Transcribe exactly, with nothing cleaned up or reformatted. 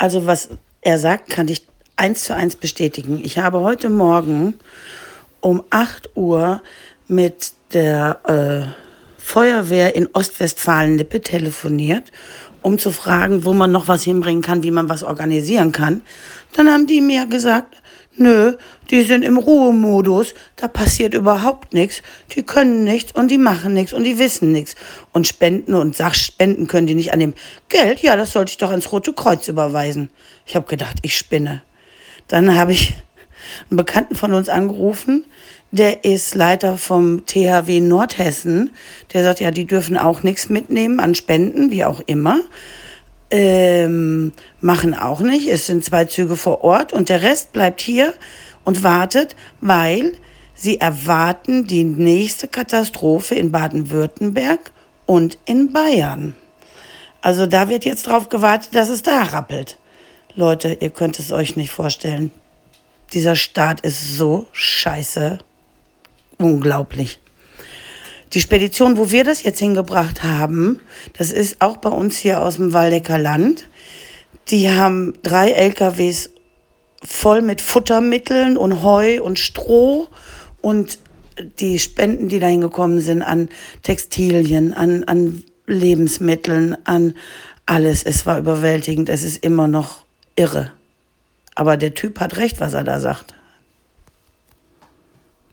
Also was er sagt, kann ich eins zu eins bestätigen. Ich habe heute Morgen um acht Uhr mit der äh, Feuerwehr in Ostwestfalen-Lippe telefoniert, um zu fragen, wo man noch was hinbringen kann, wie man was organisieren kann. Dann haben die mir gesagt, nö, die sind im Ruhemodus, da passiert überhaupt nichts, die können nichts und die machen nichts und die wissen nichts. Und spenden und Sachspenden können die nicht an dem Geld, ja, das sollte ich doch ans Rote Kreuz überweisen. Ich habe gedacht, ich spinne. Dann habe ich einen Bekannten von uns angerufen, der ist Leiter vom T H W Nordhessen. Der sagt, ja, die dürfen auch nichts mitnehmen an Spenden, wie auch immer. Ähm, machen auch nicht. Es sind zwei Züge vor Ort und der Rest bleibt hier und wartet, weil sie erwarten die nächste Katastrophe in Baden-Württemberg und in Bayern. Also da wird jetzt drauf gewartet, dass es da rappelt. Leute, ihr könnt es euch nicht vorstellen. Dieser Staat ist so scheiße. Unglaublich. Die Spedition, wo wir das jetzt hingebracht haben, das ist auch bei uns hier aus dem Waldecker Land. Die haben drei L K Ws voll mit Futtermitteln und Heu und Stroh und die Spenden, die da hingekommen sind an Textilien, an, an Lebensmitteln, an alles. Es war überwältigend. Es ist immer noch irre. Aber der Typ hat recht, was er da sagt.